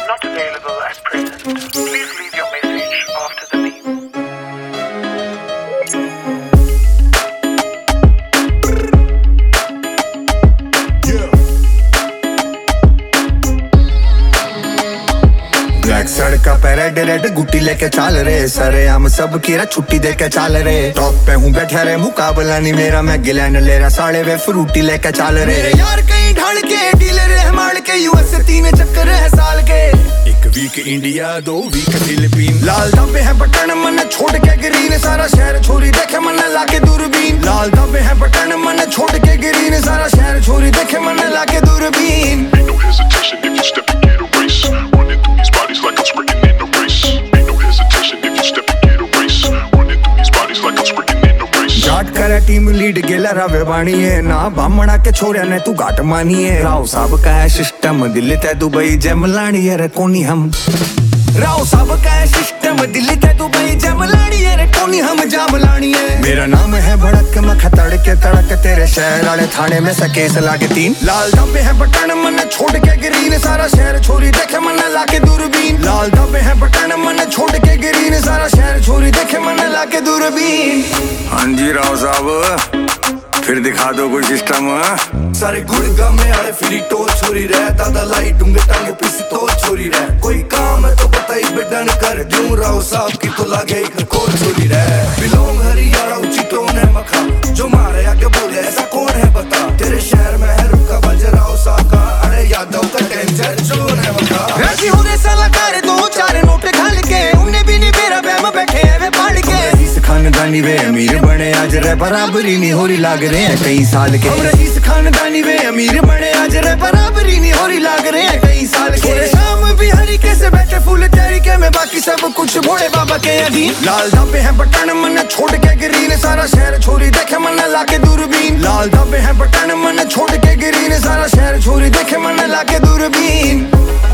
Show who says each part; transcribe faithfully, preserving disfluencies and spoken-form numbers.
Speaker 1: not available at present. Please leave your message after the beep.
Speaker 2: Black सड़का पे red red गुट्टी लेके चल रहे सरे हम सब कीरा छुट्टी दे के चल रहे टॉप पे हूँ बैठा रे मुकाबला नहीं मेरा मैं गिलैंड ले रहा साढ़े वे फ्रूटी लेके चल रहे मेरे यार कहीं ढल के डीलर है मार के यूएस से तीन चक्कर है साल के एक वीक इंडिया दो वीक फिलीपीन लाल धब्बे है बटन मन छोड़ के ग्रीन सारा शहर छोरी देखे मन लाके दूरबीन लाल धब्बे है बटन मन छोड़ के ग्रीन सारा शहर छोरी देखे मन लाके दूरबीन
Speaker 3: Ain't no hesitation if you step and get a race. Running through these bodies like I'm sprinting in a race. Ain't no hesitation if you step and get a race. Running through these bodies like I'm sprinting in a race.
Speaker 2: Jat करे team lead गेला रवे बाणी है ना बामणा के छोरे ने तू घाट मानी है राव साहब का है सिस्टम दिल्ली ते दुबई जमलानी है रे कोनी हम राव साहब का है सिस्टम दिल्ली ते दुबई जमलानी है रे कोनी हम जामलानी है मेरा नाम है भड़क मख तड़के तड़क तेरे शहर वाले थाने में सकेस लागे तीन लाल धब्बे है बटन मन छोड़ के ग्रीन सारा शहर छोरी देखे मन लाके दूरबीन लाल धब्बे है बटन मन छोड़ के ग्रीन सारा शहर छोरी देखे मन लाके दूरबीन हाँ जी राव साहब फिर दिखा दो कोई सिस्टम
Speaker 4: सारे गुड़गा में आए फिरी टोल छोरी रह दादा लाई डूंगे टांगे पीसी तो छोरी रह कोई काम है तो बताई बेडन कर दूं राव साहब की तो लागे एक कोल छोरी रह बिलोंग हरियाणा ऊंची टोन है मखा जो मारे आगे बोले ऐसा कौन है बता तेरे शहर में है रुका बज राव साहब का अरे यादव का टेंशन जोन है मखा
Speaker 2: राजी हो रे साला कर दो चार नोट खाल के उन्हें भी नहीं मेरा बैम बैठे है वे पढ़ के इस खानदानी वे अमीर बने आज रे बराबरी नहीं हो रही लाग रहे हैं कई साल के हम रईस खानदानी वे अमीर बने आज रे बराबरी नहीं हो रही लाग रहे हैं कई साल के शाम भी हरी कैसे बैठे फूल तरीके में बाकी सब कुछ भोले बाबा के अधीन लाल धब्बे है बटन मन छोड़ के ग्रीन सारा शहर छोरी देखे मन लाके दूरबीन लाल धब्बे है बटन मन छोड़ के ग्रीन सारा शहर छोरी देखे मन लाके दूरबीन